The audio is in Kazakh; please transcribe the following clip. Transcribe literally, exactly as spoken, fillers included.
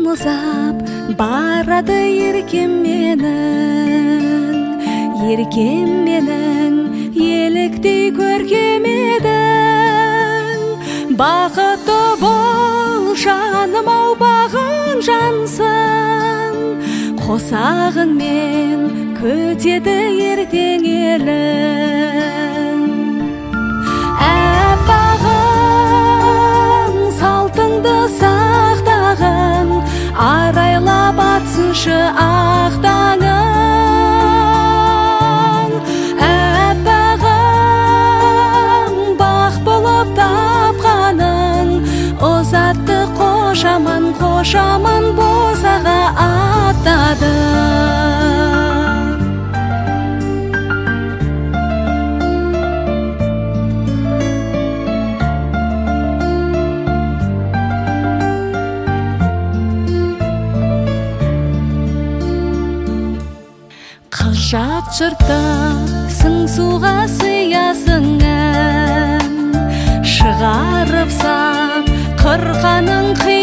ұзап барады еркем менің, еркем менің еліктей көркем едің. Бақытты бол жаным ау, бағың жансын, қосағыңмен күтеді ертең елің. Әппағым салтыңды сақтағын, арайлап атсыншы ақ таңың. Әппағым бақ болып тапқаның, ұзатты қошаман, қошаман босаға аттады. Жат жұртта сыңсуға сыясың ән, шығарып сап қырқаның қи